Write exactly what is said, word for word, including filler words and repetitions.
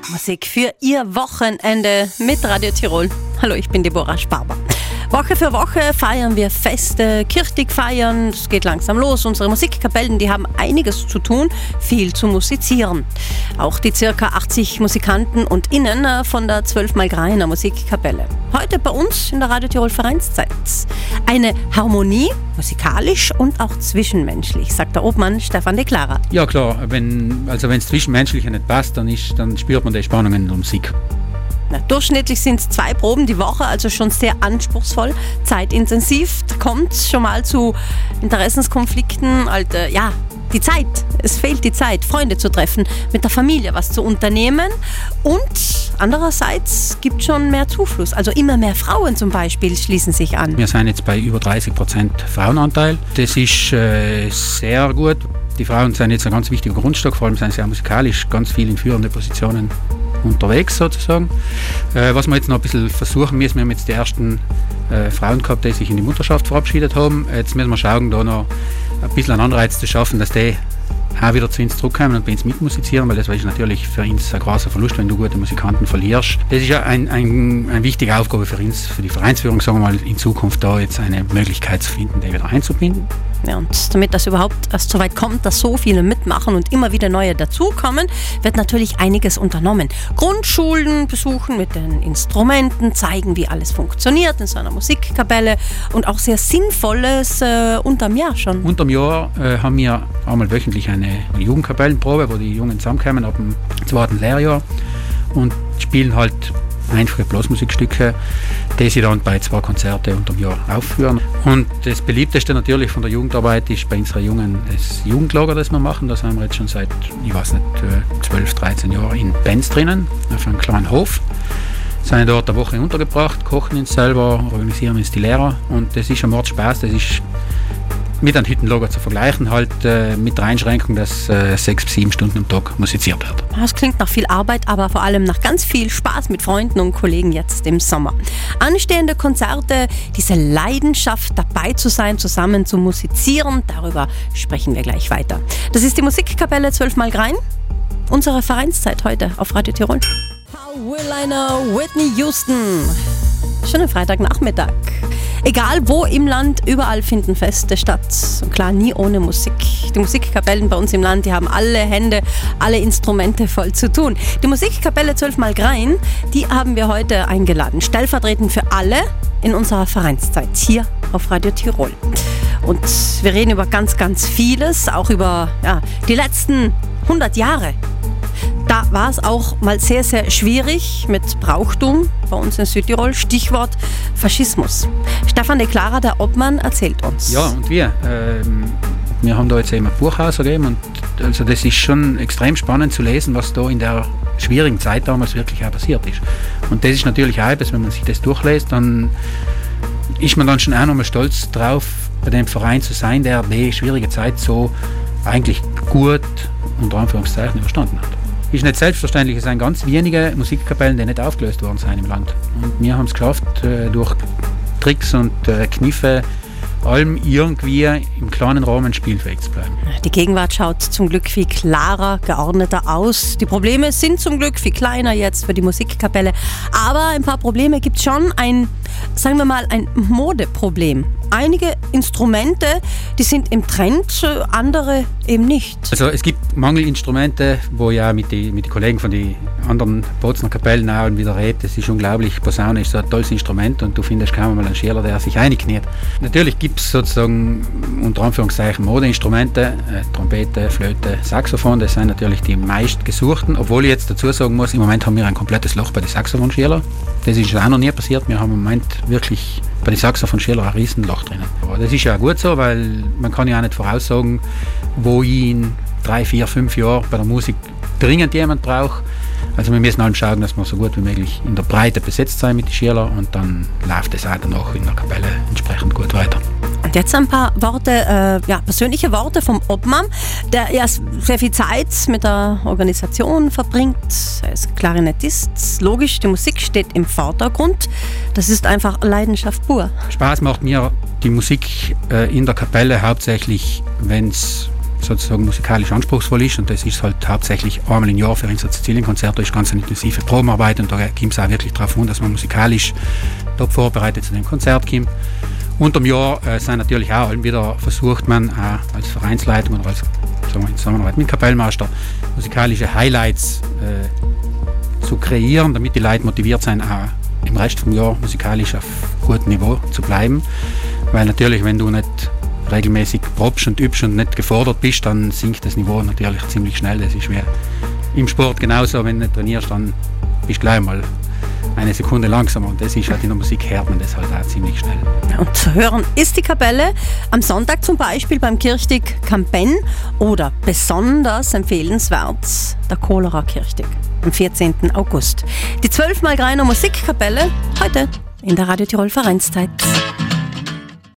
Musik für Ihr Wochenende mit Radio Tirol. Hallo, ich bin Deborah Sparber. Woche für Woche feiern wir Feste, kirchlich feiern, es geht langsam los. Unsere Musikkapellen, die haben einiges zu tun, viel zu musizieren. Auch die circa achtzig Musikanten und Innen von der zwölf mal Greiner Musikkapelle. Heute bei uns in der Radio Tirol Vereinszeit. Eine Harmonie, musikalisch und auch zwischenmenschlich, sagt der Obmann Stefan de Clara. Ja klar, wenn also wenn es zwischenmenschlich nicht passt, dann, ist, dann spürt man die Spannungen in der Musik. Na, durchschnittlich sind es zwei Proben die Woche, also schon sehr anspruchsvoll, zeitintensiv. Da kommt schon mal zu Interessenskonflikten. Also, ja, die Zeit, es fehlt die Zeit, Freunde zu treffen, mit der Familie was zu unternehmen. Und andererseits gibt es schon mehr Zufluss. Also immer mehr Frauen zum Beispiel schließen sich an. Wir sind jetzt bei über dreißig Prozent Frauenanteil. Das ist äh, sehr gut. Die Frauen sind jetzt ein ganz wichtiger Grundstock, vor allem sind sie auch musikalisch ganz viel in führende Positionen unterwegs sozusagen. Äh, was wir jetzt noch ein bisschen versuchen müssen, wir haben jetzt die ersten äh, Frauen gehabt, die sich in die Mutterschaft verabschiedet haben. Jetzt müssen wir schauen, da noch ein bisschen einen Anreiz zu schaffen, dass die auch wieder zu uns zurückkommen und bei uns mitmusizieren, weil das ist natürlich für uns ein großer Verlust, wenn du gute Musikanten verlierst. Das ist ja ein, ein, eine wichtige Aufgabe für uns, für die Vereinsführung, sagen wir mal, in Zukunft da jetzt eine Möglichkeit zu finden, die wieder einzubinden. Ja, und damit das überhaupt erst so weit kommt, dass so viele mitmachen und immer wieder neue dazukommen, wird natürlich einiges unternommen. Grundschulen besuchen mit den Instrumenten, zeigen, wie alles funktioniert in so einer Musikkapelle und auch sehr Sinnvolles äh, unterm Jahr schon. Unterm Jahr äh, haben wir einmal wöchentlich eine Jugendkapellenprobe, wo die Jungen zusammenkommen ab dem zweiten Lehrjahr und spielen halt einfache Blasmusikstücke, die sie dann bei zwei Konzerten unterm Jahr aufführen. Und das beliebteste natürlich von der Jugendarbeit ist bei unseren Jungen das Jugendlager, das wir machen. Da sind wir jetzt schon seit, ich weiß nicht, zwölf, dreizehn Jahren in Benz drinnen, auf einem kleinen Hof. Sind dort eine Woche untergebracht, kochen uns selber, organisieren uns die Lehrer und das ist ein Mordspaß. Das ist mit einem Hüttenlager zu vergleichen, halt äh, mit der Einschränkung, dass äh, sechs bis sieben Stunden am Tag musiziert wird. Das klingt nach viel Arbeit, aber vor allem nach ganz viel Spaß mit Freunden und Kollegen jetzt im Sommer. Anstehende Konzerte, diese Leidenschaft dabei zu sein, zusammen zu musizieren, darüber sprechen wir gleich weiter. Das ist die Musikkapelle zwölf mal Grein, unsere Vereinszeit heute auf Radio Tirol. How will I know Whitney Houston? Schönen Freitagnachmittag. Egal wo im Land, überall finden Feste statt. Und klar, nie ohne Musik. Die Musikkapellen bei uns im Land, die haben alle Hände, alle Instrumente voll zu tun. Die Musikkapelle zwölf mal Grein, die haben wir heute eingeladen. Stellvertretend für alle in unserer Vereinszeit hier auf Radio Tirol. Und wir reden über ganz, ganz vieles, auch über ja, die letzten hundert Jahre. Da war es auch mal sehr, sehr schwierig mit Brauchtum bei uns in Südtirol. Stichwort Faschismus. Stefan de Clara, der Obmann, erzählt uns. Ja, und wir. Ähm, wir haben da jetzt eben ein Buch rausgegeben und also das ist schon extrem spannend zu lesen, was da in der schwierigen Zeit damals wirklich auch passiert ist. Und das ist natürlich auch etwas, wenn man sich das durchliest, dann ist man dann schon auch nochmal stolz drauf, bei dem Verein zu sein, der die schwierige Zeit so eigentlich gut, unter Anführungszeichen, überstanden hat. Ist nicht selbstverständlich, es sind ganz wenige Musikkapellen, die nicht aufgelöst worden sind im Land. Und wir haben es geschafft, durch Tricks und Kniffe allem irgendwie im kleinen Rahmen spielfähig zu bleiben. Die Gegenwart schaut zum Glück viel klarer, geordneter aus. Die Probleme sind zum Glück viel kleiner jetzt für die Musikkapelle. Aber ein paar Probleme gibt es schon. Ein, sagen wir mal, ein Modeproblem. Einige Instrumente, die sind im Trend, andere eben nicht. Also es gibt Mangelinstrumente, wo ja mit den mit die Kollegen von den anderen Bozner Kapellen auch wieder redet. Das ist unglaublich. Posaune ist so ein tolles Instrument und du findest kaum mal einen Schüler, der sich einkniet. Natürlich gibt es sozusagen unter Anführungszeichen Modeinstrumente, äh, Trompete, Flöte, Saxophon, das sind natürlich die meistgesuchten, obwohl ich jetzt dazu sagen muss, im Moment haben wir ein komplettes Loch bei den Saxophonschülern. Das ist auch noch nie passiert, wir haben im Moment wirklich bei den Saxophonschülern ein Riesenloch drinnen. Aber das ist ja gut so, weil man kann ja auch nicht voraussagen, wo ich in drei, vier, fünf Jahren bei der Musik dringend jemand brauche. Also wir müssen halt schauen, dass wir so gut wie möglich in der Breite besetzt sein mit den Schülern und dann läuft es auch danach in der Kapelle entsprechend gut weiter. Und jetzt ein paar Worte, äh, ja, persönliche Worte vom Obmann, der ja sehr viel Zeit mit der Organisation verbringt. Er ist Klarinettist. Logisch, die Musik steht im Vordergrund. Das ist einfach Leidenschaft pur. Spaß macht mir die Musik äh, in der Kapelle hauptsächlich, wenn es sozusagen musikalisch anspruchsvoll ist, und das ist halt hauptsächlich einmal im Jahr für unser Sizilien-Konzert. Da ist ganz eine intensive Probenarbeit, und da kommt es auch wirklich darauf an, dass man musikalisch top vorbereitet zu dem Konzert kommt. Unterm Jahr äh, sind natürlich auch wieder versucht man äh, als Vereinsleitung oder als, sagen wir, in Zusammenarbeit mit Kapellmeister musikalische Highlights äh, zu kreieren, damit die Leute motiviert sind, auch im Rest vom Jahr musikalisch auf gutem Niveau zu bleiben. Weil natürlich, wenn du nicht regelmäßig probst und übst und nicht gefordert bist, dann sinkt das Niveau natürlich ziemlich schnell. Das ist wie im Sport genauso, wenn du nicht trainierst, dann bist du gleich mal eine Sekunde langsamer, und das ist halt in der Musik, hört man das halt auch ziemlich schnell. Und zu hören ist die Kapelle am Sonntag zum Beispiel beim Kirchtig Campen oder besonders empfehlenswert der Cholera Kirchtig am vierzehnten August. Die zwölf mal Greiner Musikkapelle heute in der Radio Tirol Vereinszeit.